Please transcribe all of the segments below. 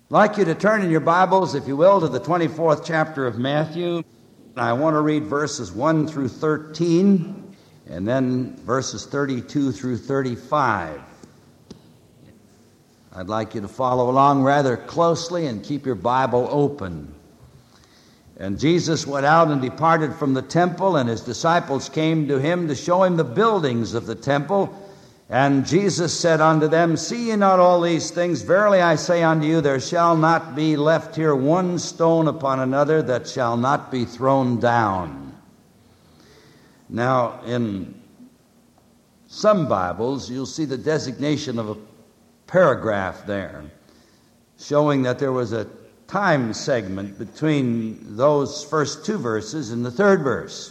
I'd like you to turn in your Bibles, if you will, to the 24th chapter of Matthew. I want to read verses 1 through 13, and then verses 32 through 35. I'd like you to follow along rather closely and keep your Bible open. And Jesus went out and departed from the temple, and his disciples came to him to show him the buildings of the temple. And Jesus said unto them, See ye not all these things? Verily I say unto you, there shall not be left here one stone upon another that shall not be thrown down. Now, in some Bibles, you'll see the designation of a paragraph there, showing that there was a time segment between those first two verses and the third verse.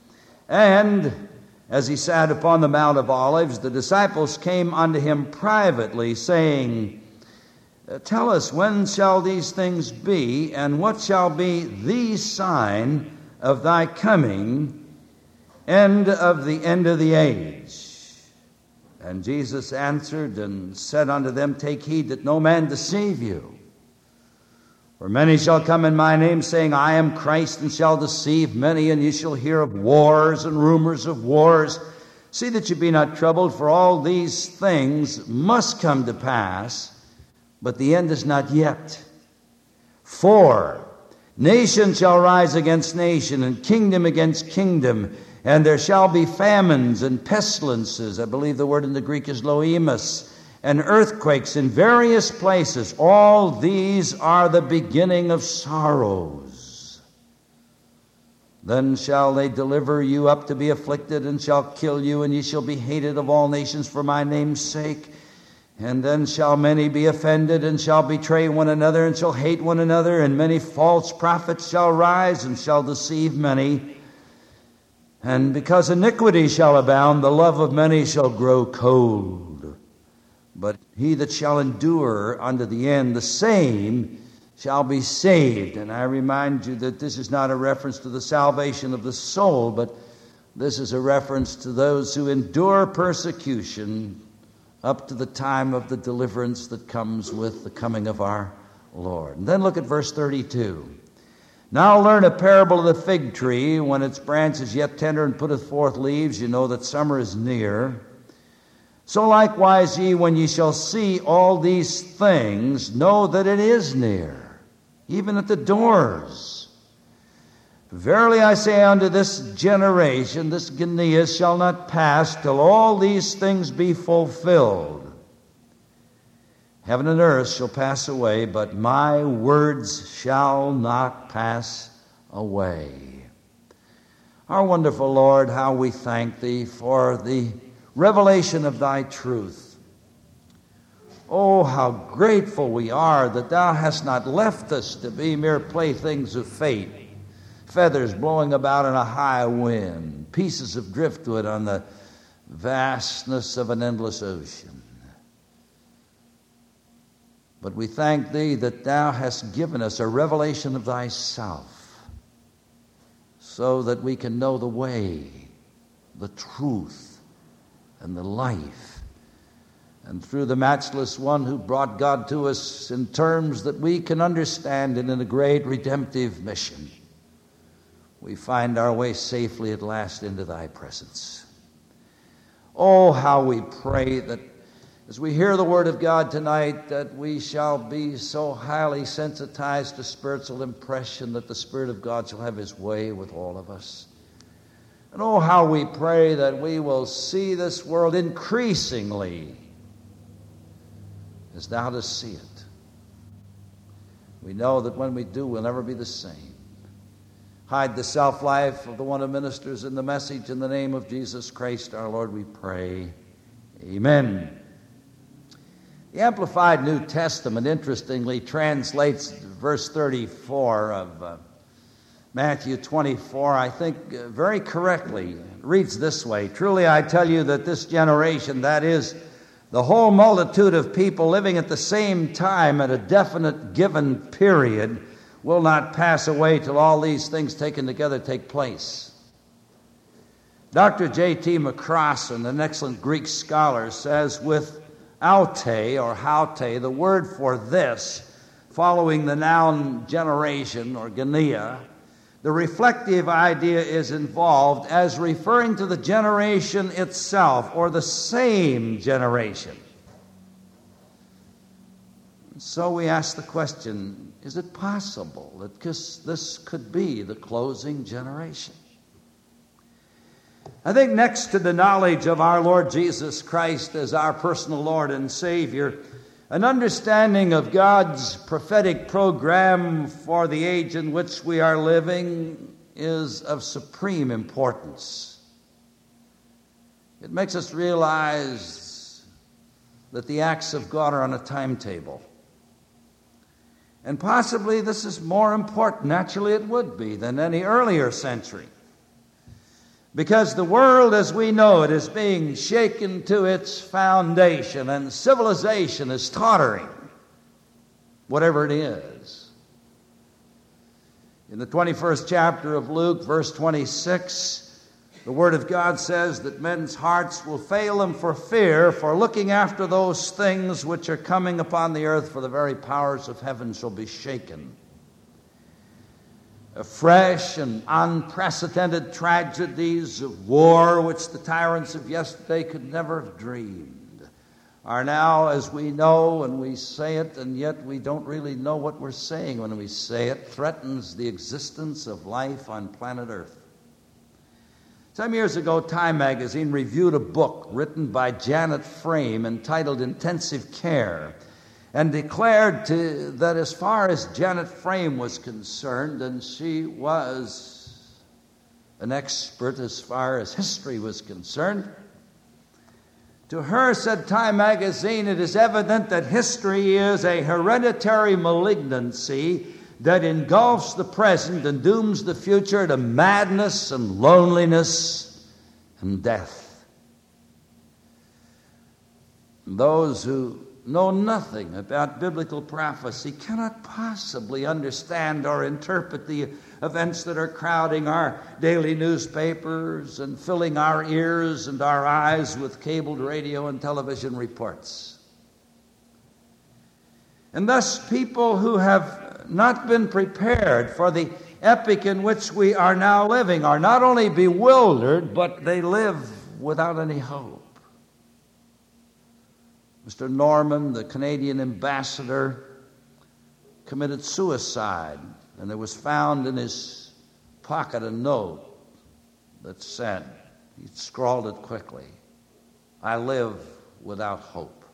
And as he sat upon the Mount of Olives, the disciples came unto him privately, saying, Tell us, when shall these things be, and what shall be the sign of thy coming and of the end of the age? And Jesus answered and said unto them, Take heed that no man deceive you. For many shall come in my name, saying, I am Christ, and shall deceive many, and ye shall hear of wars and rumors of wars. See that ye be not troubled, for all these things must come to pass, but the end is not yet. For nation shall rise against nation, and kingdom against kingdom, and there shall be famines and pestilences. I believe the word in the Greek is loemus. And earthquakes in various places. All these are the beginning of sorrows. Then shall they deliver you up to be afflicted, and shall kill you, and ye shall be hated of all nations for my name's sake. And then shall many be offended, and shall betray one another, and shall hate one another, and many false prophets shall rise, and shall deceive many. And because iniquity shall abound, the love of many shall grow cold. But he that shall endure unto the end, the same shall be saved. And I remind you that this is not a reference to the salvation of the soul, but this is a reference to those who endure persecution up to the time of the deliverance that comes with the coming of our Lord. And then look at verse 32. Now learn a parable of the fig tree. When its branch is yet tender and putteth forth leaves, you know that summer is near. So likewise ye, when ye shall see all these things, know that it is near, even at the doors. Verily I say unto this generation, this Genneas shall not pass till all these things be fulfilled. Heaven and earth shall pass away, but my words shall not pass away. Our wonderful Lord, how we thank thee for the revelation of thy truth. Oh, how grateful we are that thou hast not left us to be mere playthings of fate, feathers blowing about in a high wind, pieces of driftwood on the vastness of an endless ocean. But we thank thee that thou hast given us a revelation of thyself, so that we can know the way, the truth, and the life. And through the matchless one who brought God to us in terms that we can understand and in a great redemptive mission, we find our way safely at last into thy presence. Oh, how we pray that as we hear the word of God tonight, that we shall be so highly sensitized to spiritual impression that the Spirit of God shall have his way with all of us. And oh, how we pray that we will see this world increasingly as thou dost see it. We know that when we do, we'll never be the same. Hide the self-life of the one who ministers in the message in the name of Jesus Christ our Lord, we pray. Amen. The Amplified New Testament, interestingly, translates verse 34 of Matthew 24, I think, very correctly. It reads this way, Truly I tell you that this generation, that is, the whole multitude of people living at the same time at a definite given period, will not pass away till all these things taken together take place. Dr. J.T. McCrossan, an excellent Greek scholar, says with aute or haute, the word for this, following the noun generation or genea, the reflective idea is involved as referring to the generation itself or the same generation. So we ask the question, is it possible that this could be the closing generation? I think next to the knowledge of our Lord Jesus Christ as our personal Lord and Savior, an understanding of God's prophetic program for the age in which we are living is of supreme importance. It makes us realize that the acts of God are on a timetable. And possibly this is more important, naturally it would be, than any earlier century. Because the world as we know it is being shaken to its foundation, and civilization is tottering, whatever it is. In the 21st chapter of Luke, verse 26, the Word of God says that men's hearts will fail them for fear, for looking after those things which are coming upon the earth, for the very powers of heaven shall be shaken. Fresh and unprecedented tragedies of war, which the tyrants of yesterday could never have dreamed, are now, as we know, and we say it, and yet we don't really know what we're saying when we say it, threatens the existence of life on planet Earth. Some years ago, Time magazine reviewed a book written by Janet Frame entitled Intensive Care, and declared that as far as Janet Frame was concerned, and she was an expert as far as history was concerned, to her, said Time magazine, it is evident that history is a hereditary malignancy that engulfs the present and dooms the future to madness and loneliness and death. Those who know nothing about biblical prophecy cannot possibly understand or interpret the events that are crowding our daily newspapers and filling our ears and our eyes with cabled radio and television reports. And thus people who have not been prepared for the epoch in which we are now living are not only bewildered, but they live without any hope. Mr. Norman, the Canadian ambassador, committed suicide, and there was found in his pocket a note that said, he scrawled it quickly, "I live without hope."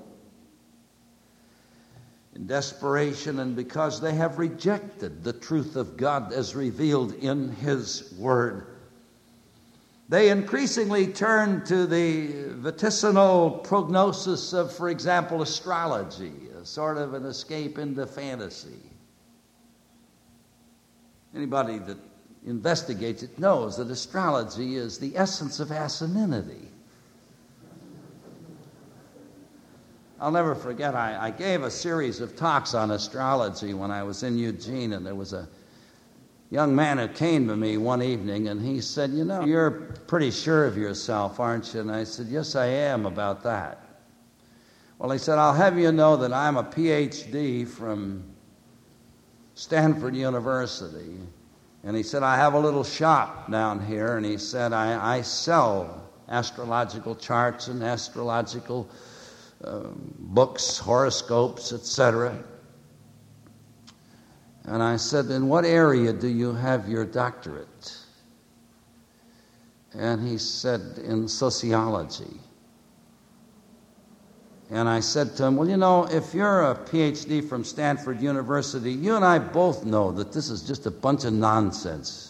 In desperation, and because they have rejected the truth of God as revealed in His Word, they increasingly turn to the vaticinal prognosis of, for example, astrology, a sort of an escape into fantasy. Anybody that investigates it knows that astrology is the essence of asininity. I'll never forget, I gave a series of talks on astrology when I was in Eugene, and there was a young man who came to me one evening, and he said, "You know, you're pretty sure of yourself, aren't you?" And I said, "Yes, I am about that." Well, he said, "I'll have you know that I'm a PhD from Stanford University." And he said, "I have a little shop down here," and he said, I sell astrological charts and astrological books, horoscopes, etc. And I said, "In what area do you have your doctorate?" And he said, "In sociology." And I said to him, "Well, you know, if you're a PhD from Stanford University, you and I both know that this is just a bunch of nonsense."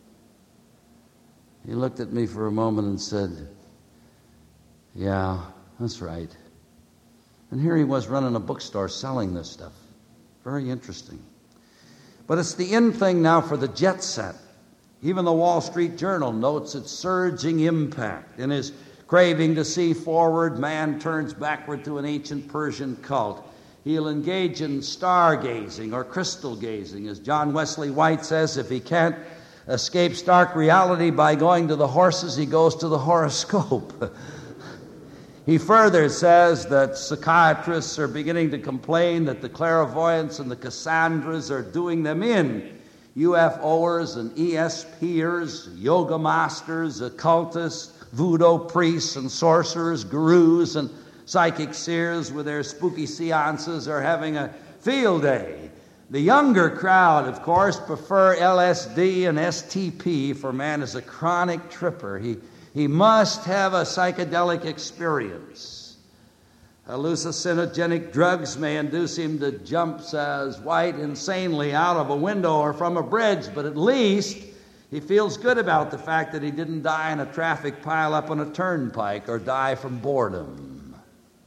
He looked at me for a moment and said, "Yeah, that's right." And here he was running a bookstore selling this stuff. Very interesting. But it's the in thing now for the jet set. Even the Wall Street Journal notes its surging impact. In his craving to see forward, man turns backward to an ancient Persian cult. He'll engage in stargazing or crystal gazing. As John Wesley White says, if he can't escape stark reality by going to the horses, he goes to the horoscope. He further says that psychiatrists are beginning to complain that the clairvoyants and the Cassandras are doing them in. UFOers and ESPers, yoga masters, occultists, voodoo priests and sorcerers, gurus and psychic seers with their spooky seances are having a field day. The younger crowd, of course, prefer LSD and STP, for man is a chronic tripper. He must have a psychedelic experience. Hallucinogenic drugs may induce him to jump as white insanely out of a window or from a bridge, but at least he feels good about the fact that he didn't die in a traffic pileup on a turnpike or die from boredom.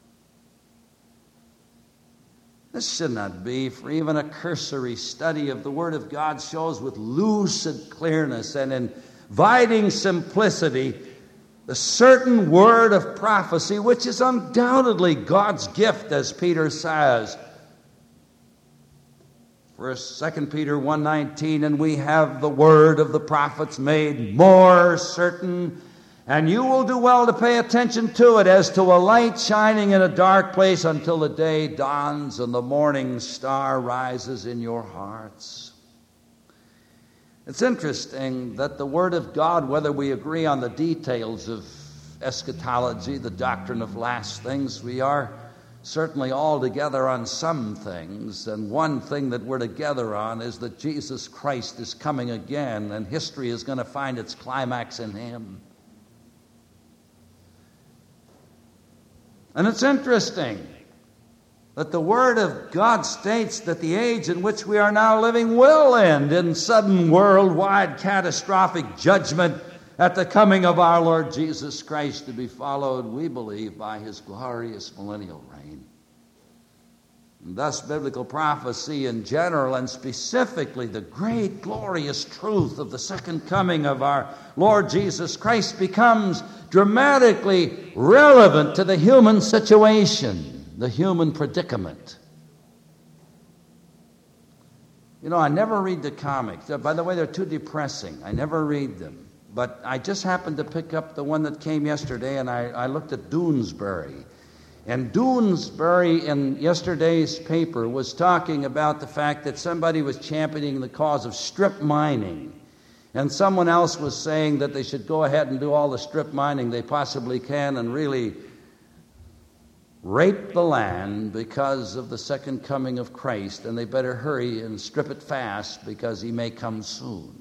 This should not be, for even a cursory study of the Word of God shows with lucid clearness and inviting simplicity the certain word of prophecy, which is undoubtedly God's gift, as Peter says. 2 Peter 1:19, and we have the word of the prophets made more certain, and you will do well to pay attention to it as to a light shining in a dark place until the day dawns and the morning star rises in your hearts. It's interesting that the Word of God, whether we agree on the details of eschatology, the doctrine of last things, we are certainly all together on some things. And one thing that we're together on is that Jesus Christ is coming again, and history is going to find its climax in Him. And it's interesting that the Word of God states that the age in which we are now living will end in sudden worldwide catastrophic judgment at the coming of our Lord Jesus Christ, to be followed, we believe, by His glorious millennial reign. And thus, biblical prophecy in general, and specifically the great glorious truth of the second coming of our Lord Jesus Christ, becomes dramatically relevant to the human situation, the human predicament. You know, I never read the comics. By the way, they're too depressing. I never read them. But I just happened to pick up the one that came yesterday, and I looked at Doonesbury. And Doonesbury, in yesterday's paper, was talking about the fact that somebody was championing the cause of strip mining. And someone else was saying that they should go ahead and do all the strip mining they possibly can and really rape the land because of the second coming of Christ, and they better hurry and strip it fast because He may come soon.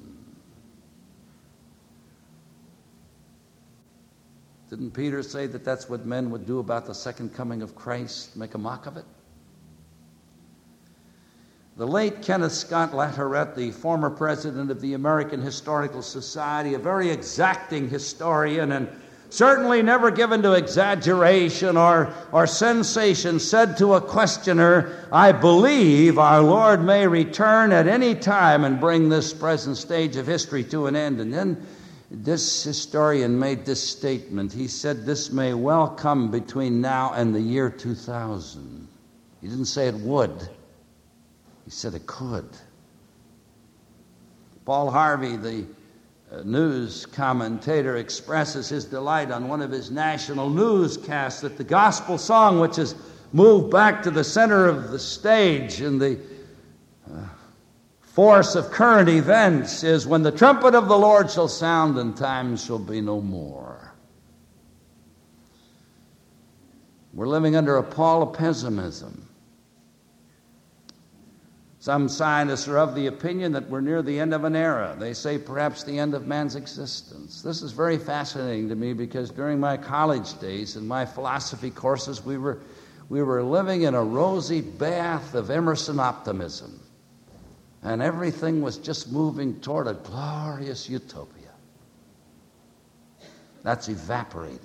Didn't Peter say that that's what men would do about the second coming of Christ, make a mock of it? The late Kenneth Scott Latourette, the former president of the American Historical Society, a very exacting historian and certainly never given to exaggeration or sensation, said to a questioner, I believe our Lord may return at any time and bring this present stage of history to an end. And then this historian made this statement. He said, this may well come between now and the year 2000. He didn't say it would. He said it could. Paul Harvey, the news commentator, expresses his delight on one of his national newscasts that the gospel song, which has moved back to the center of the stage in the force of current events, is when the trumpet of the Lord shall sound and time shall be no more. We're living under a pall of pessimism. Some scientists are of the opinion that we're near the end of an era. They say perhaps the end of man's existence. This is very fascinating to me because during my college days and my philosophy courses, we were living in a rosy bath of Emerson optimism. And everything was just moving toward a glorious utopia. That's evaporated.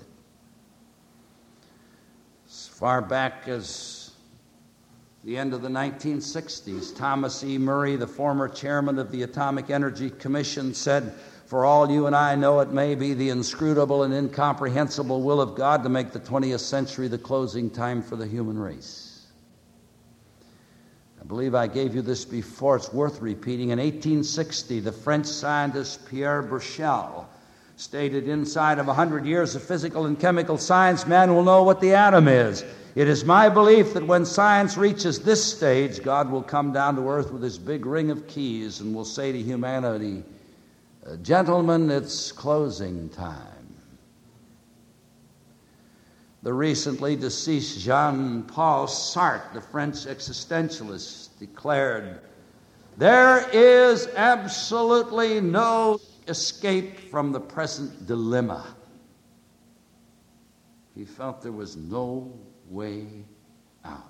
As far back as the end of the 1960s, Thomas E. Murray, the former chairman of the Atomic Energy Commission, said, for all you and I know, it may be the inscrutable and incomprehensible will of God to make the 20th century the closing time for the human race. I believe I gave you this before. It's worth repeating. In 1860, the French scientist Pierre Burchell stated inside of 100 years of physical and chemical science, man will know what the atom is. It is my belief that when science reaches this stage, God will come down to earth with his big ring of keys and will say to humanity, gentlemen, it's closing time. The recently deceased Jean-Paul Sartre, the French existentialist, declared, there is absolutely no escape from the present dilemma. He felt there was no way out.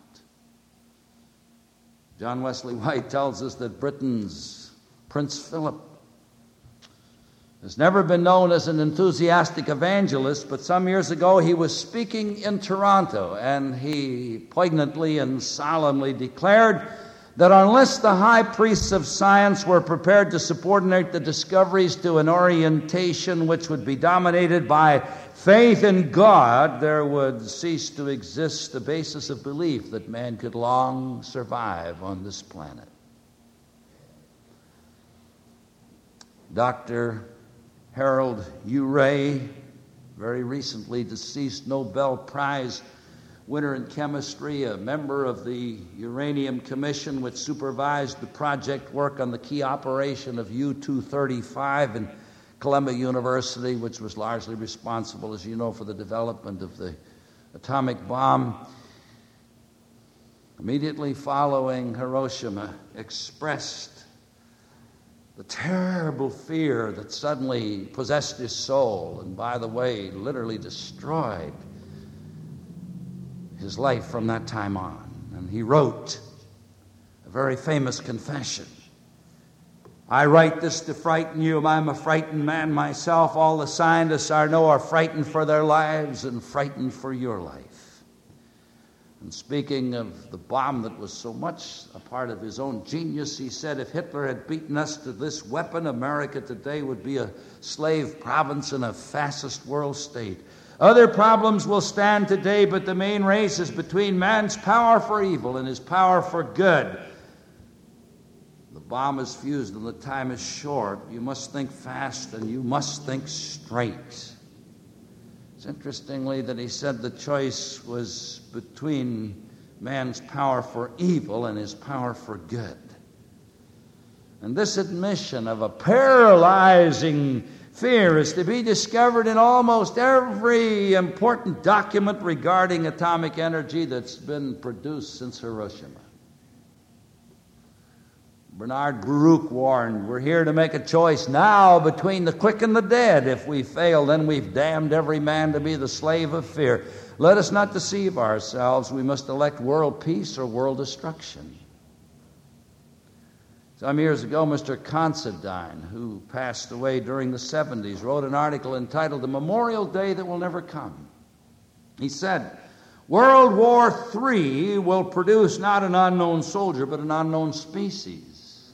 John Wesley White tells us that Britain's Prince Philip has never been known as an enthusiastic evangelist, but some years ago he was speaking in Toronto, and he poignantly and solemnly declared that unless the high priests of science were prepared to subordinate the discoveries to an orientation which would be dominated by faith in God, there would cease to exist the basis of belief that man could long survive on this planet. Dr. Harold Urey, very recently deceased Nobel Prize winner in chemistry, a member of the Uranium Commission which supervised the project work on the key operation of U-235 in Columbia University, which was largely responsible, as you know, for the development of the atomic bomb. Immediately following Hiroshima, expressed the terrible fear that suddenly possessed his soul, and by the way, literally destroyed his life from that time on. And he wrote a very famous confession. I write this to frighten you. I'm a frightened man myself. All the scientists I know are frightened for their lives and frightened for your life. And speaking of the bomb that was so much a part of his own genius, he said, if Hitler had beaten us to this weapon, America today would be a slave province in a fascist world state. Other problems will stand today, but the main race is between man's power for evil and his power for good. The bomb is fused and the time is short. You must think fast and you must think straight. It's interestingly that he said the choice was between man's power for evil and his power for good. And this admission of a paralyzing fear is to be discovered in almost every important document regarding atomic energy that's been produced since Hiroshima. Bernard Baruch warned, we're here to make a choice now between the quick and the dead. If we fail, then we've damned every man to be the slave of fear. Let us not deceive ourselves. We must elect world peace or world destruction. Some years ago, Mr. Considine, who passed away during the 70s, wrote an article entitled The Memorial Day That Will Never Come. He said, World War III will produce not an unknown soldier, but an unknown species.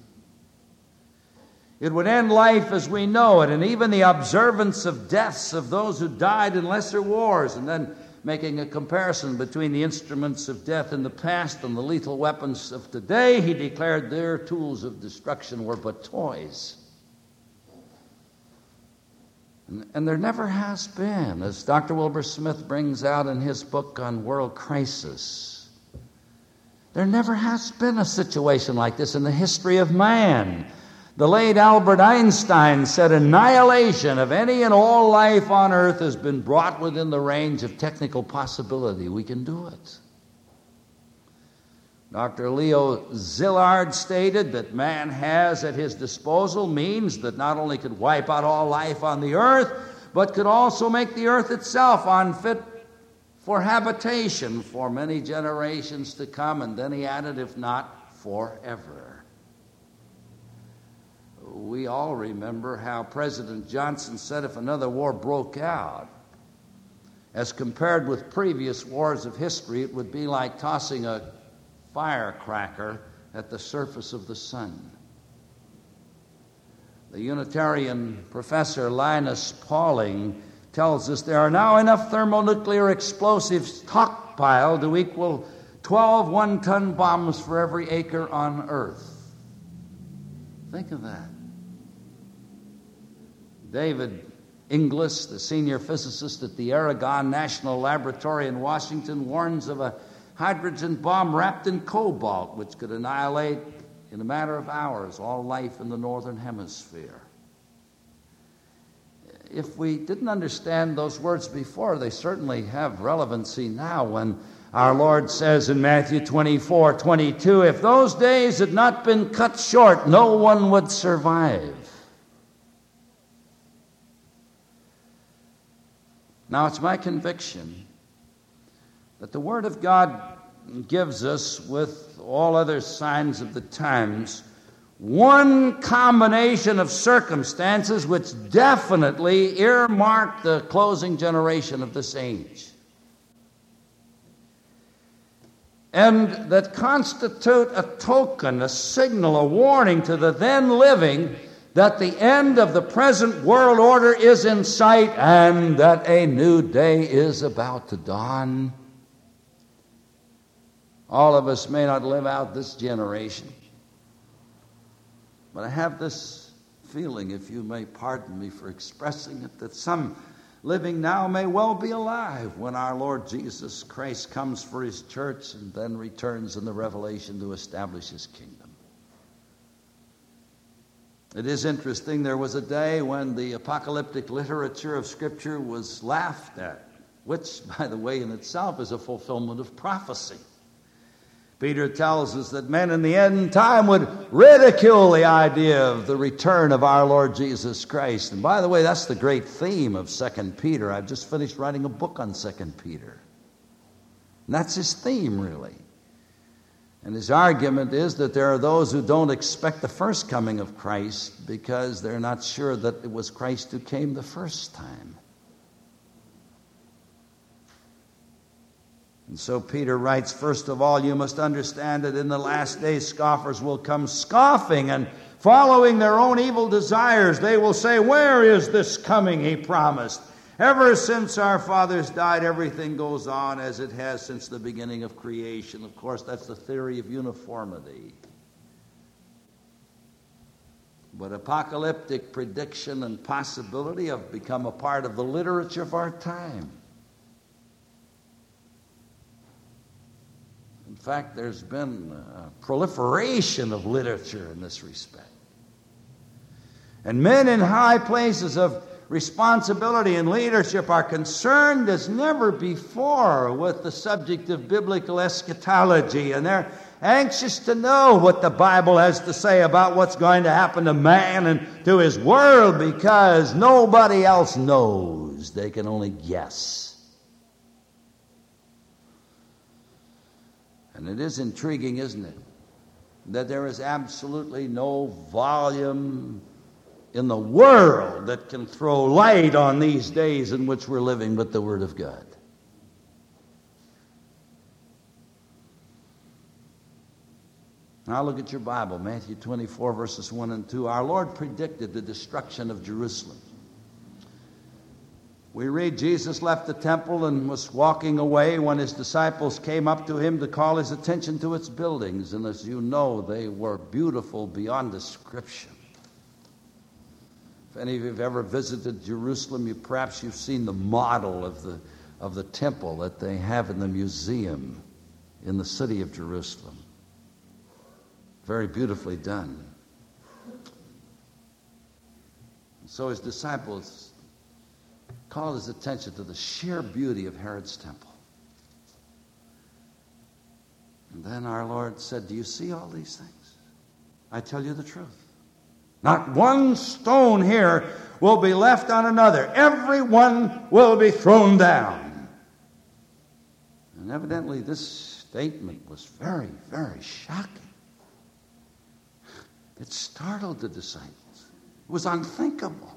It would end life as we know it, and even the observance of deaths of those who died in lesser wars, and then making a comparison between the instruments of death in the past and the lethal weapons of today, he declared their tools of destruction were but toys. And there never has been, as Dr. Wilbur Smith brings out in his book on world crisis, there never has been a situation like this in the history of man. The late Albert Einstein said annihilation of any and all life on earth has been brought within the range of technical possibility. We can do it. Dr. Leo Szilard stated that man has at his disposal means that not only could wipe out all life on the earth, but could also make the earth itself unfit for habitation for many generations to come. And then he added, if not, forever. We all remember how President Johnson said if another war broke out, as compared with previous wars of history, it would be like tossing a firecracker at the surface of the sun. The Unitarian professor Linus Pauling tells us there are now enough thermonuclear explosives stockpiled to equal 12 one-ton bombs for every acre on Earth. Think of that. David Inglis, the senior physicist at the Aragon National Laboratory in Washington, warns of a hydrogen bomb wrapped in cobalt, which could annihilate in a matter of hours all life in the northern hemisphere. If we didn't understand those words before, they certainly have relevancy now when our Lord says in Matthew 24:22, if those days had not been cut short, no one would survive. Now, it's my conviction that the Word of God gives us, with all other signs of the times, one combination of circumstances which definitely earmark the closing generation of this age, and that constitute a token, a signal, a warning to the then living that the end of the present world order is in sight and that a new day is about to dawn. All of us may not live out this generation, but I have this feeling, if you may pardon me for expressing it, that some living now may well be alive when our Lord Jesus Christ comes for his church and then returns in the Revelation to establish his kingdom. It is interesting, there was a day when the apocalyptic literature of Scripture was laughed at, which, by the way, in itself is a fulfillment of prophecy. Peter tells us that men in the end time would ridicule the idea of the return of our Lord Jesus Christ. And by the way, that's the great theme of 2 Peter. I've just finished writing a book on 2 Peter. And that's his theme, really. And his argument is that there are those who don't expect the first coming of Christ because they're not sure that it was Christ who came the first time. And so Peter writes, first of all, you must understand that in the last days scoffers will come scoffing and following their own evil desires. They will say, where is this coming he promised? Ever since our fathers died, everything goes on as it has since the beginning of creation. Of course, that's the theory of uniformity. But apocalyptic prediction and possibility have become a part of the literature of our time. In fact, there's been a proliferation of literature in this respect. And men in high places of responsibility and leadership are concerned as never before with the subject of biblical eschatology, and they're anxious to know what the Bible has to say about what's going to happen to man and to his world, because nobody else knows. They can only guess. And it is intriguing, isn't it, that there is absolutely no volume in the world that can throw light on these days in which we're living but the Word of God. Now look at your Bible, Matthew 24, verses 1 and 2. Our Lord predicted the destruction of Jerusalem. We read Jesus left the temple and was walking away when his disciples came up to him to call his attention to its buildings. And as you know, they were beautiful beyond description. If any of you have ever visited Jerusalem, perhaps you've seen the model of the temple that they have in the museum in the city of Jerusalem. Very beautifully done. So his disciples called his attention to the sheer beauty of Herod's temple. And then our Lord said, do you see all these things? I tell you the truth. Not one stone here will be left on another. Every one will be thrown down. And evidently this statement was very, very shocking. It startled the disciples. It was unthinkable.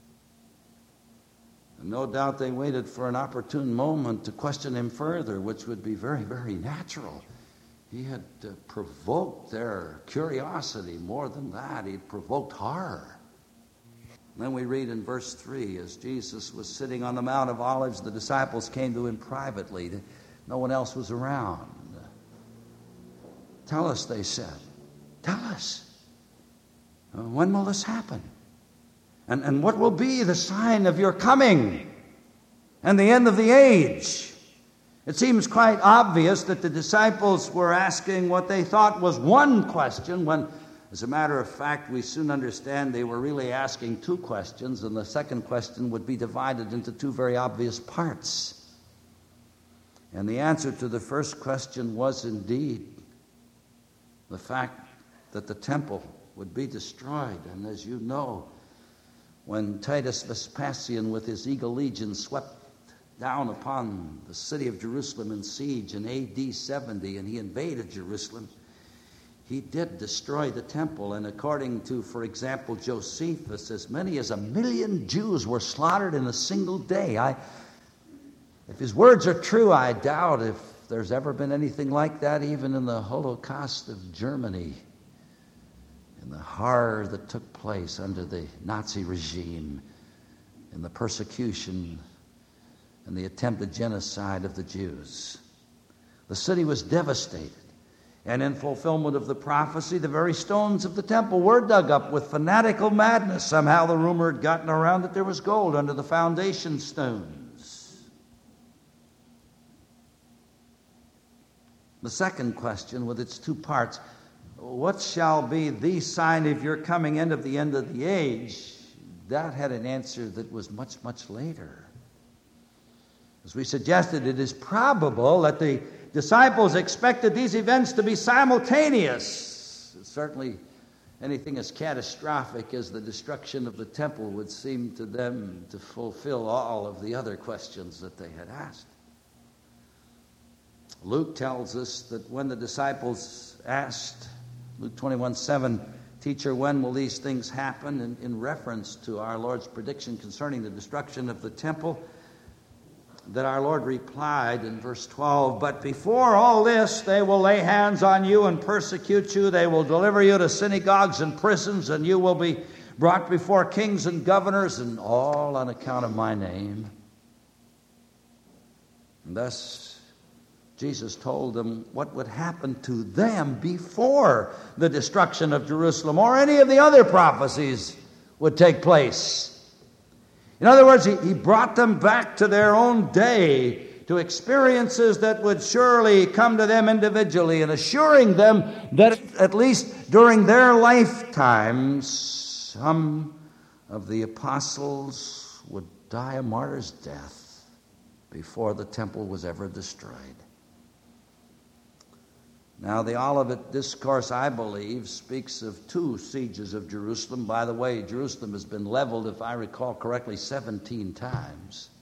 And no doubt they waited for an opportune moment to question him further, which would be very, very natural. He had provoked their curiosity. More than that, he had provoked horror. And then we read in verse 3, as Jesus was sitting on the Mount of Olives, the disciples came to him privately. No one else was around. Tell us, they said. Tell us. When will this happen? And what will be the sign of your coming and the end of the age? It seems quite obvious that the disciples were asking what they thought was one question, when, as a matter of fact, we soon understand they were really asking two questions, and the second question would be divided into two very obvious parts. And the answer to the first question was indeed the fact that the temple would be destroyed. And as you know, when Titus Vespasian with his eagle legion swept down upon the city of Jerusalem in siege in AD 70, and he invaded Jerusalem, he did destroy the temple. And according to, for example, Josephus, as many as 1 million Jews were slaughtered in a single day. If his words are true, I doubt if there's ever been anything like that, even in the Holocaust of Germany, in the horror that took place under the Nazi regime, in the persecution and the attempted genocide of the Jews. The city was devastated, and in fulfillment of the prophecy, the very stones of the temple were dug up with fanatical madness. Somehow the rumor had gotten around that there was gold under the foundation stones. The second question, with its two parts, what shall be the sign of your coming and of the end of the age? That had an answer that was much, much later. As we suggested, it is probable that the disciples expected these events to be simultaneous. Certainly, anything as catastrophic as the destruction of the temple would seem to them to fulfill all of the other questions that they had asked. Luke tells us that when the disciples asked, Luke 21:7, "Teacher, when will these things happen?" in reference to our Lord's prediction concerning the destruction of the temple, that our Lord replied in verse 12, "But before all this, they will lay hands on you and persecute you. They will deliver you to synagogues and prisons, and you will be brought before kings and governors, and all on account of my name." And thus, Jesus told them what would happen to them before the destruction of Jerusalem or any of the other prophecies would take place. In other words, he brought them back to their own day, to experiences that would surely come to them individually, and assuring them that at least during their lifetimes, some of the apostles would die a martyr's death before the temple was ever destroyed. Now, the Olivet Discourse, I believe, speaks of two sieges of Jerusalem. By the way, Jerusalem has been leveled, if I recall correctly, 17 times.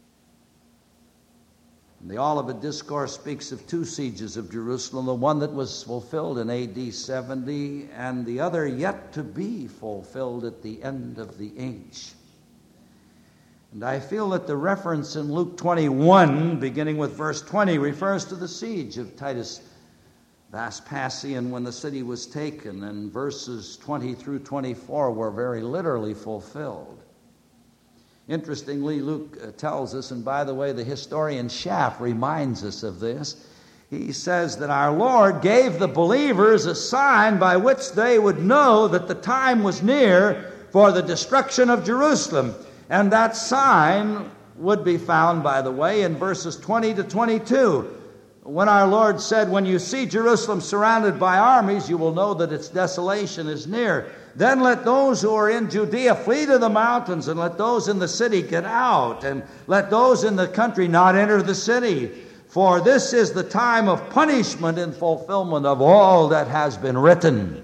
The Olivet Discourse speaks of two sieges of Jerusalem, the one that was fulfilled in AD 70 and the other yet to be fulfilled at the end of the age. And I feel that the reference in Luke 21, beginning with verse 20, refers to the siege of Titus Vespasian when the city was taken, and verses 20 through 24 were very literally fulfilled. Interestingly, Luke tells us, and by the way, the historian Schaff reminds us of this. He says that our Lord gave the believers a sign by which they would know that the time was near for the destruction of Jerusalem. And that sign would be found, by the way, in verses 20 to 22. When our Lord said, "When you see Jerusalem surrounded by armies, you will know that its desolation is near. Then let those who are in Judea flee to the mountains, and let those in the city get out, and let those in the country not enter the city. For this is the time of punishment in fulfillment of all that has been written."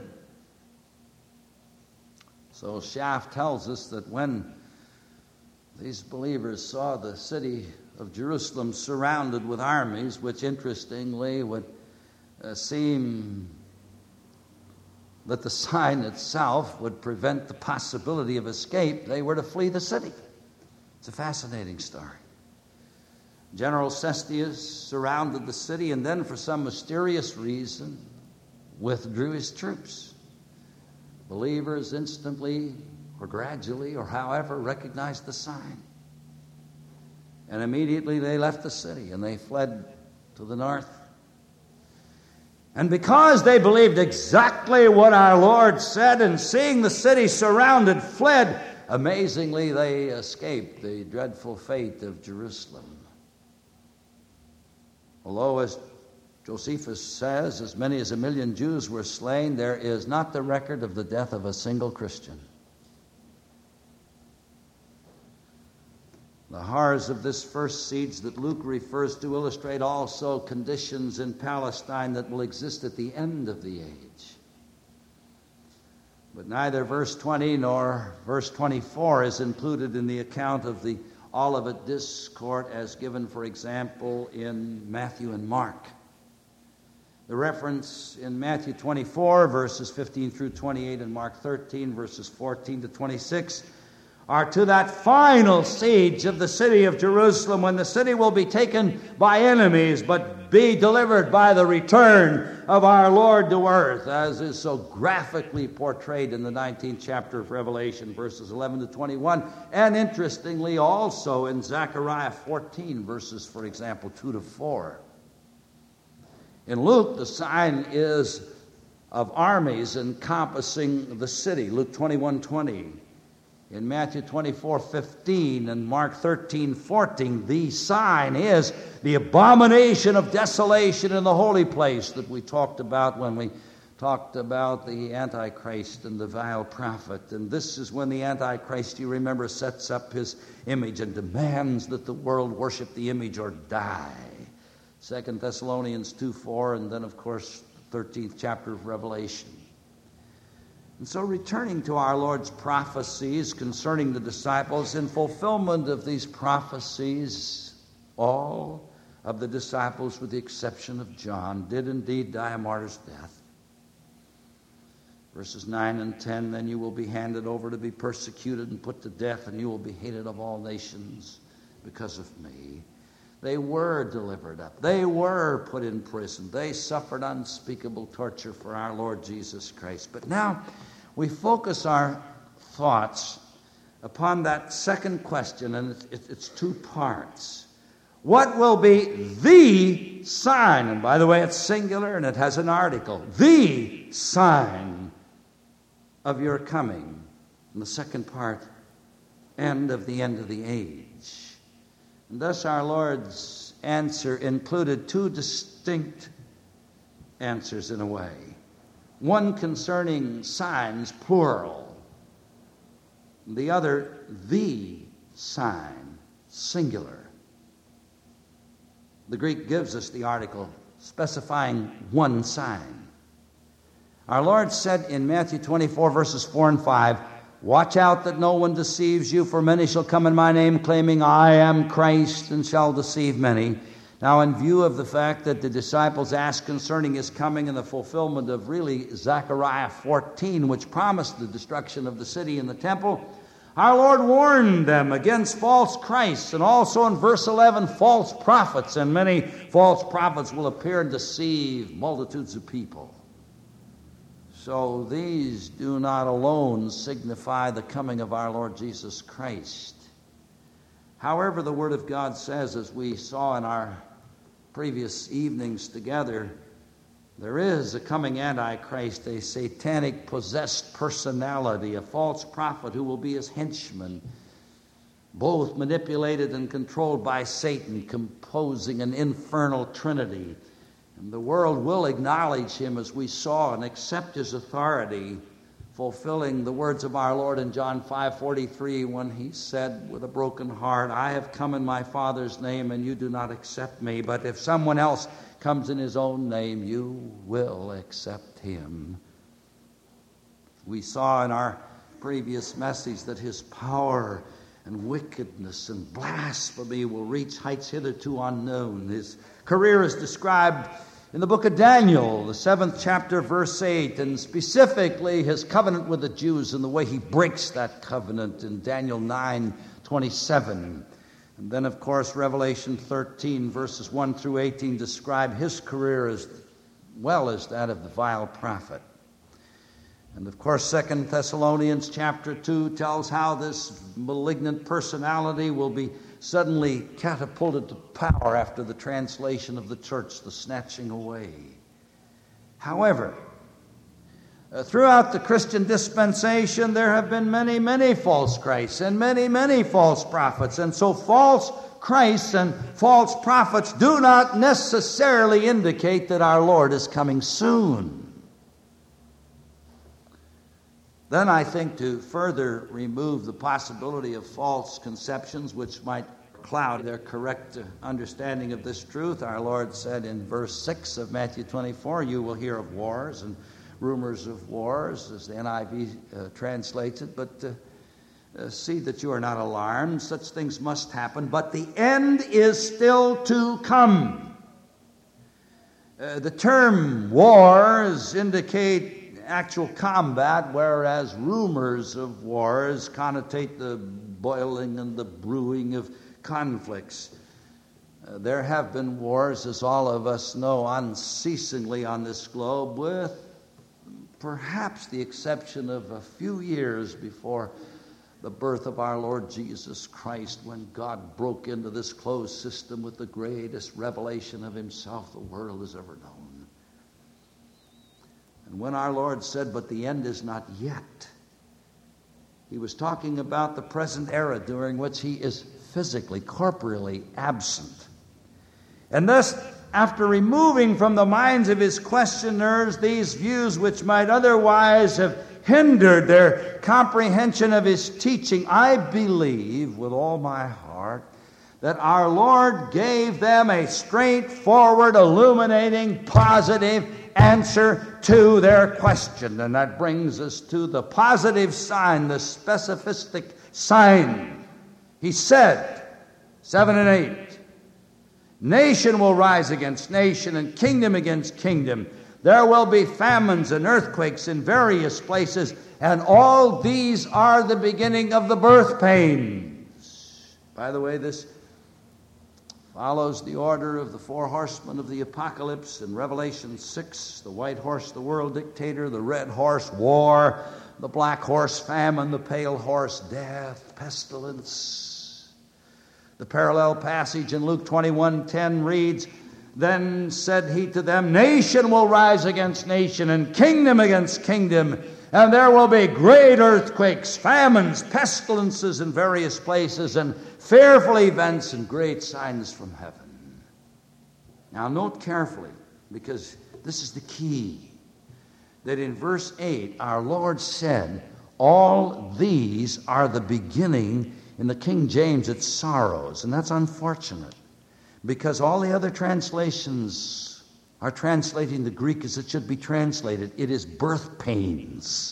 So Schaff tells us that when these believers saw the city of Jerusalem surrounded with armies, which interestingly would seem that the sign itself would prevent the possibility of escape, they were to flee the city. It's a fascinating story. General Cestius surrounded the city and then, for some mysterious reason, withdrew his troops. Believers instantly or gradually or however recognized the sign. And immediately they left the city and they fled to the north. And because they believed exactly what our Lord said, and seeing the city surrounded, fled, amazingly, they escaped the dreadful fate of Jerusalem. Although, as Josephus says, as many as 1 million Jews were slain, there is not the record of the death of a single Christian. The horrors of this first siege that Luke refers to illustrate also conditions in Palestine that will exist at the end of the age. But neither verse 20 nor verse 24 is included in the account of the Olivet Discourse as given, for example, in Matthew and Mark. The reference in Matthew 24, verses 15 through 28, and Mark 13, verses 14 to 26, are to that final siege of the city of Jerusalem, when the city will be taken by enemies, but be delivered by the return of our Lord to earth, as is so graphically portrayed in the 19th chapter of Revelation, verses 11 to 21, and interestingly also in Zechariah 14, verses, for example, 2 to 4. In Luke, the sign is of armies encompassing the city, Luke 21:20. In Matthew 24:15 and Mark 13:14, the sign is the abomination of desolation in the holy place that we talked about when we talked about the Antichrist and the vile prophet. And this is when the Antichrist, you remember, sets up his image and demands that the world worship the image or die. 2 Thessalonians 2:4, and then, of course, 13th chapter of Revelation. And so, returning to our Lord's prophecies concerning the disciples, in fulfillment of these prophecies, all of the disciples, with the exception of John, did indeed die a martyr's death. Verses 9 and 10, then you will be handed over to be persecuted and put to death, and you will be hated of all nations because of me. They were delivered up. They were put in prison. They suffered unspeakable torture for our Lord Jesus Christ. But now we focus our thoughts upon that second question, and it's two parts. What will be the sign? And by the way, it's singular and it has an article. The sign of your coming. And the second part, and of the end of the age. And thus our Lord's answer included two distinct answers in a way. One concerning signs, plural. The other, the sign, singular. The Greek gives us the article specifying one sign. Our Lord said in Matthew 24, verses 4 and 5, watch out that no one deceives you, for many shall come in my name, claiming I am Christ, and shall deceive many. Now, in view of the fact that the disciples asked concerning his coming and the fulfillment of really Zechariah 14, which promised the destruction of the city and the temple, our Lord warned them against false Christs, and also in verse 11, false prophets, and many false prophets will appear and deceive multitudes of people. So these do not alone signify the coming of our Lord Jesus Christ. However, the Word of God says, as we saw in our previous evenings together, there is a coming Antichrist, a satanic possessed personality, a false prophet who will be his henchman, both manipulated and controlled by Satan, composing an infernal trinity. And the world will acknowledge him, as we saw, and accept his authority, fulfilling the words of our Lord in John 5:43 when he said with a broken heart, I have come in my Father's name and you do not accept me, but if someone else comes in his own name, you will accept him. We saw in our previous message that his power and wickedness and blasphemy will reach heights hitherto unknown. His career is described in the book of Daniel, the 7th chapter, verse 8, and specifically his covenant with the Jews and the way he breaks that covenant in Daniel 9:27. And then, of course, Revelation 13, verses 1 through 18 describe his career as well as that of the vile prophet. And, of course, 2 Thessalonians chapter 2 tells how this malignant personality will be suddenly catapulted to power after the translation of the church, the snatching away. However, Throughout the Christian dispensation, there have been many, many false Christs and many, many false prophets. And so false Christs and false prophets do not necessarily indicate that our Lord is coming soon. Then I think to further remove the possibility of false conceptions which might cloud their correct understanding of this truth, our Lord said in verse 6 of Matthew 24, "You will hear of wars and rumors of wars," as the NIV translates it, but see that you are not alarmed. Such things must happen, but the end is still to come. The term wars indicate actual combat, whereas rumors of wars connotate the boiling and the brewing of conflicts. There have been wars, as all of us know, unceasingly on this globe, with perhaps the exception of a few years before the birth of our Lord Jesus Christ, when God broke into this closed system with the greatest revelation of himself the world has ever known. And when our Lord said, "But the end is not yet," he was talking about the present era during which he is physically, corporeally absent. And thus, after removing from the minds of his questioners these views which might otherwise have hindered their comprehension of his teaching, I believe with all my heart that our Lord gave them a straightforward, illuminating, positive answer to their question. And that brings us to the positive sign, the specific sign. He said, 7 and 8, "Nation will rise against nation and kingdom against kingdom. There will be famines and earthquakes in various places, and all these are the beginning of the birth pains." By the way, this follows the order of the four horsemen of the apocalypse in Revelation 6, the white horse, the world dictator, the red horse, war, the black horse, famine, the pale horse, death, pestilence. The parallel passage in Luke 21:10 reads, "Then said he to them, Nation will rise against nation and kingdom against kingdom, and there will be great earthquakes, famines, pestilences in various places, and fearful events and great signs from heaven." Now note carefully, because this is the key, that in verse 8 our Lord said, "All these are the beginning." In the King James it's sorrows, and that's unfortunate, because all the other translations are translating the Greek as it should be translated. It is birth pains.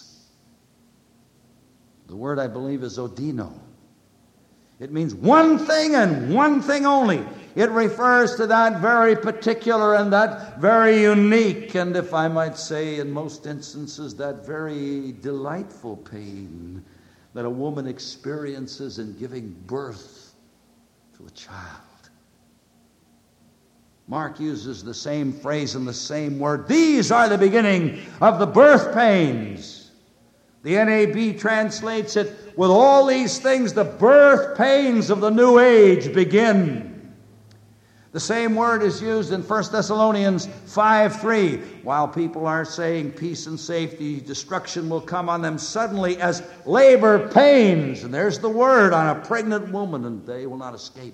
The word, I believe, is odino. It means one thing and one thing only. It refers to that very particular and that very unique, and if I might say, in most instances, that very delightful pain that a woman experiences in giving birth to a child. Mark uses the same phrase and the same word. "These are the beginning of the birth pains." The NAB translates it, "With all these things, the birth pains of the new age begin." The same word is used in 1 Thessalonians 5:3. While people are saying peace and safety, destruction will come on them suddenly as labor pains. And there's the word on a pregnant woman, and they will not escape.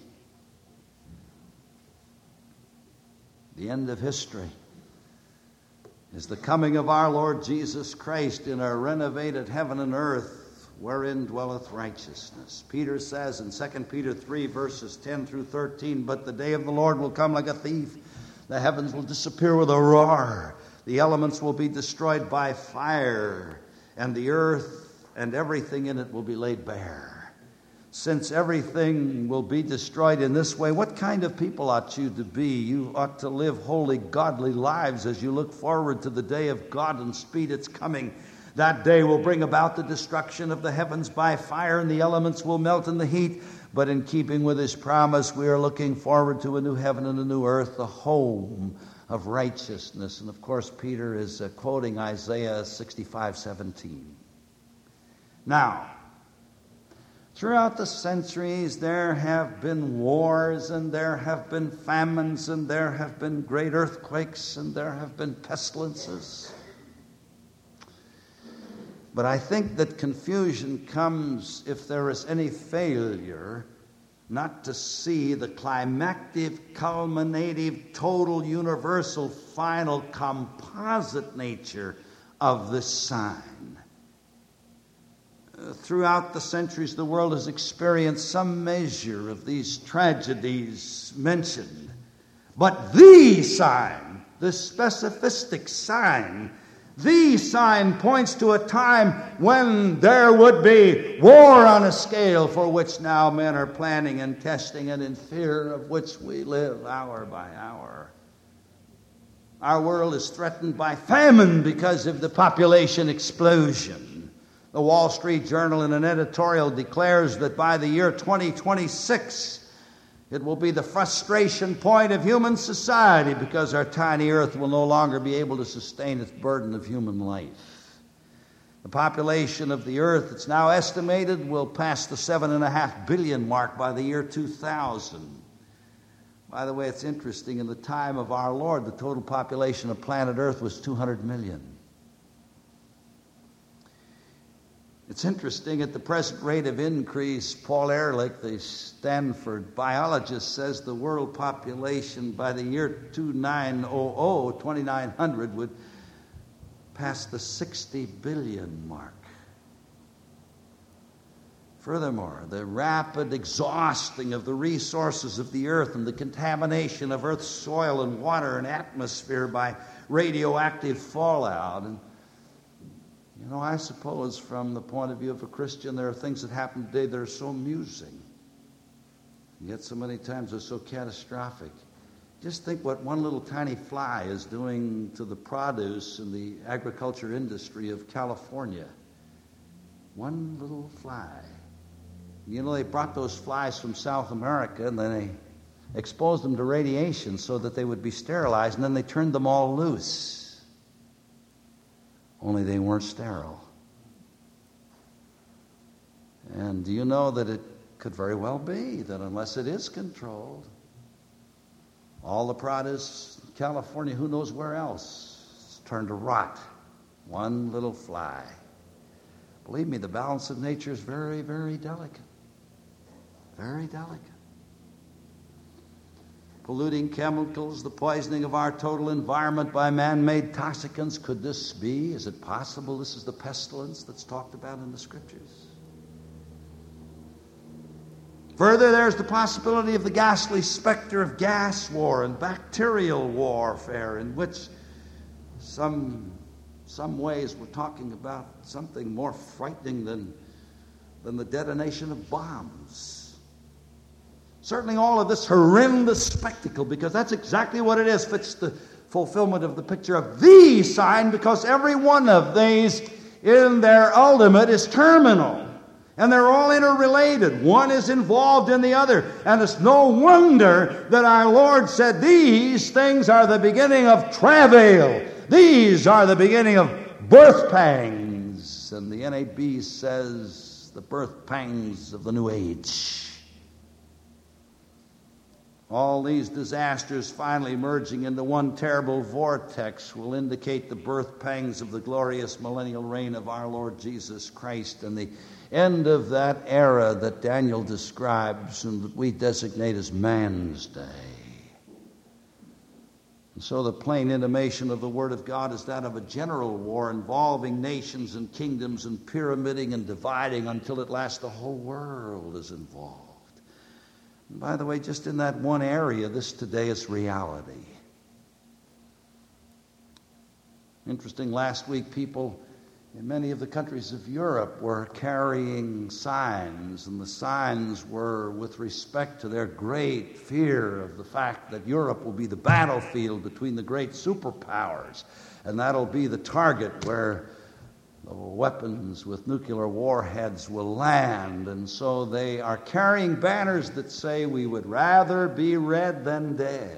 The end of history is the coming of our Lord Jesus Christ in a renovated heaven and earth, wherein dwelleth righteousness. Peter says in 2 Peter 3, verses 10 through 13, "But the day of the Lord will come like a thief. The heavens will disappear with a roar. The elements will be destroyed by fire, and the earth and everything in it will be laid bare." Since everything will be destroyed in this way, what kind of people ought you to be? You ought to live holy, godly lives as you look forward to the day of God and speed its coming. That day will bring about the destruction of the heavens by fire, and the elements will melt in the heat. But in keeping with his promise, we are looking forward to a new heaven and a new earth, the home of righteousness. And of course, Peter is quoting Isaiah 65:17. Now, throughout the centuries, there have been wars, and there have been famines, and there have been great earthquakes, and there have been pestilences. But I think that confusion comes if there is any failure not to see the climactic, culminative, total, universal, final, composite nature of this sign. Throughout the centuries, the world has experienced some measure of these tragedies mentioned. But the sign, the specific sign, the sign points to a time when there would be war on a scale for which now men are planning and testing, and in fear of which we live hour by hour. Our world is threatened by famine because of the population explosion. The Wall Street Journal in an editorial declares that by the year 2026, it will be the frustration point of human society because our tiny earth will no longer be able to sustain its burden of human life. The population of the earth, it's now estimated, will pass the 7.5 billion mark by the year 2000. By the way, it's interesting, in the time of our Lord, the total population of planet Earth was 200 million. It's interesting, at the present rate of increase, Paul Ehrlich, the Stanford biologist, says the world population by the year 2900 would pass the 60 billion mark. Furthermore, the rapid exhausting of the resources of the earth and the contamination of Earth's soil and water and atmosphere by radioactive fallout. And I suppose from the point of view of a Christian, there are things that happen today that are so amusing, and yet so many times they're so catastrophic. Just think what one little tiny fly is doing to the produce and the agriculture industry of California. One little fly. They brought those flies from South America, and then they exposed them to radiation so that they would be sterilized, and then they turned them all loose. Only they weren't sterile. And do you know that it could very well be that unless it is controlled, all the produce in California, who knows where else, is turned to rot. One little fly. Believe me, the balance of nature is very, very delicate. Very delicate. Polluting chemicals, the poisoning of our total environment by man-made toxicants. Could this be? Is it possible this is the pestilence that's talked about in the Scriptures? Further, there's the possibility of the ghastly specter of gas war and bacterial warfare, in which some ways we're talking about something more frightening than the detonation of bombs. Certainly all of this horrendous spectacle, because that's exactly what it is, fits the fulfillment of the picture of the sign, because every one of these in their ultimate is terminal. And they're all interrelated. One is involved in the other. And it's no wonder that our Lord said these things are the beginning of travail. These are the beginning of birth pangs. And the NAB says the birth pangs of the new age. All these disasters finally merging into one terrible vortex will indicate the birth pangs of the glorious millennial reign of our Lord Jesus Christ and the end of that era that Daniel describes and that we designate as man's day. And so the plain intimation of the Word of God is that of a general war involving nations and kingdoms and pyramiding and dividing until at last the whole world is involved. And by the way, just in that one area, this today is reality. Interesting, last week people in many of the countries of Europe were carrying signs, and the signs were with respect to their great fear of the fact that Europe will be the battlefield between the great superpowers, and that'll be the target where the weapons with nuclear warheads will land. And so they are carrying banners that say, "We would rather be red than dead."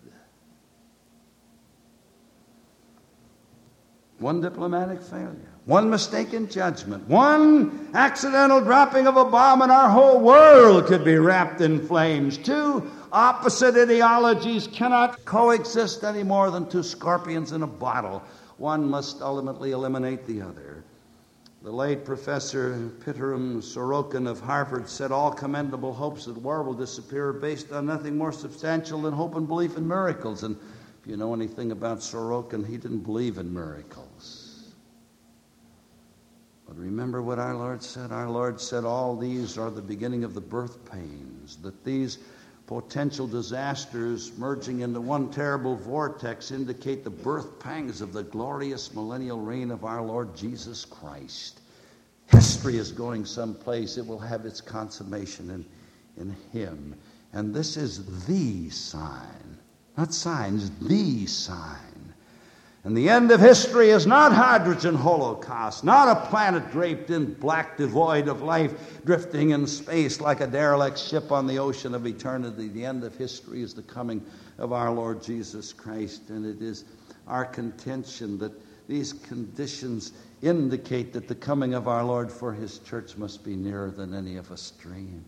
One diplomatic failure, one mistaken judgment, one accidental dropping of a bomb, and our whole world could be wrapped in flames. Two opposite ideologies cannot coexist any more than two scorpions in a bottle. One must ultimately eliminate the other. The late Professor Pitirim Sorokin of Harvard said all commendable hopes that war will disappear are based on nothing more substantial than hope and belief in miracles. And if you know anything about Sorokin, he didn't believe in miracles. But remember what our Lord said? Our Lord said all these are the beginning of the birth pains, that these potential disasters merging into one terrible vortex indicate the birth pangs of the glorious millennial reign of our Lord Jesus Christ. History is going someplace. It will have its consummation in Him. And this is the sign, not signs, the sign. And the end of history is not hydrogen holocaust, not a planet draped in black devoid of life, drifting in space like a derelict ship on the ocean of eternity. The end of history is the coming of our Lord Jesus Christ, and it is our contention that these conditions indicate that the coming of our Lord for His church must be nearer than any of us dreams.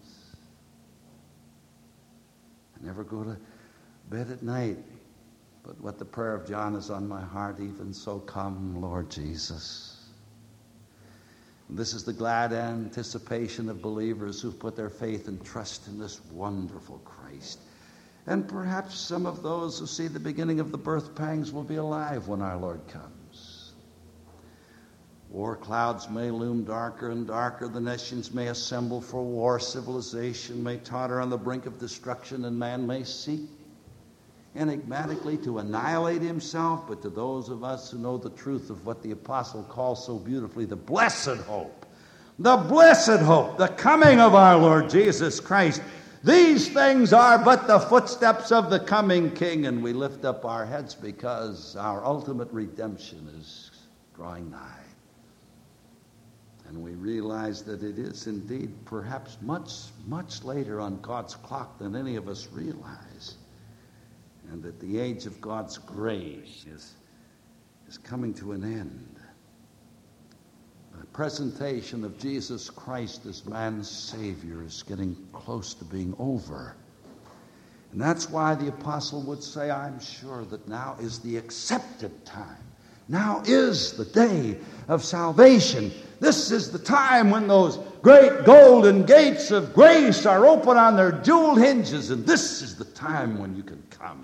I never go to bed at night but what the prayer of John is on my heart, even so come, Lord Jesus. And this is the glad anticipation of believers who've put their faith and trust in this wonderful Christ. And perhaps some of those who see the beginning of the birth pangs will be alive when our Lord comes. War clouds may loom darker and darker. The nations may assemble for war. Civilization may totter on the brink of destruction, and man may seek enigmatically to annihilate himself. But to those of us who know the truth of what the apostle calls so beautifully the blessed hope, the coming of our Lord Jesus Christ, these things are but the footsteps of the coming King, and we lift up our heads because our ultimate redemption is drawing nigh. And we realize that it is indeed perhaps much, much later on God's clock than any of us realize. And that the age of God's grace is coming to an end. The presentation of Jesus Christ as man's Savior is getting close to being over. And that's why the apostle would say, I'm sure that now is the accepted time. Now is the day of salvation. This is the time when those great golden gates of grace are open on their jeweled hinges, and this is the time when you can come.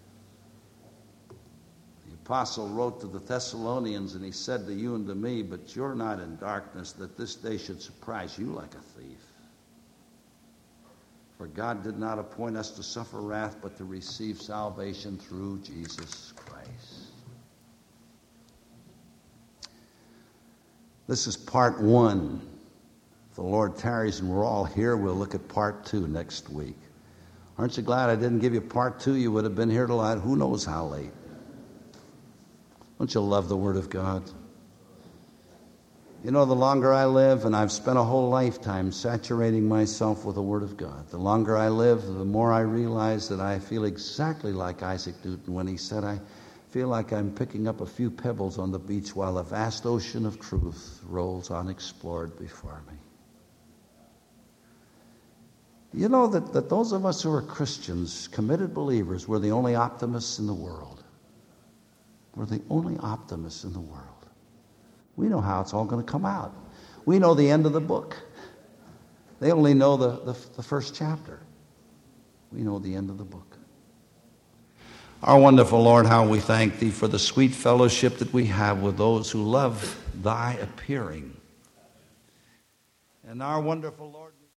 The apostle wrote to the Thessalonians, and he said to you and to me, but you're not in darkness, that this day should surprise you like a thief. For God did not appoint us to suffer wrath, but to receive salvation through Jesus Christ. This is part one. If the Lord tarries and we're all here, we'll look at part two next week. Aren't you glad I didn't give you part two? You would have been here till who knows how late. Don't you love the Word of God? You know, the longer I live, and I've spent a whole lifetime saturating myself with the Word of God, the longer I live, the more I realize that I feel exactly like Isaac Newton when he said, I feel like I'm picking up a few pebbles on the beach while a vast ocean of truth rolls unexplored before me. You know that those of us who are Christians, committed believers, we're the only optimists in the world. We're the only optimists in the world. We know how it's all going to come out. We know the end of the book. They only know the first chapter. We know the end of the book. Our wonderful Lord, how we thank Thee for the sweet fellowship that we have with those who love Thy appearing. And our wonderful Lord...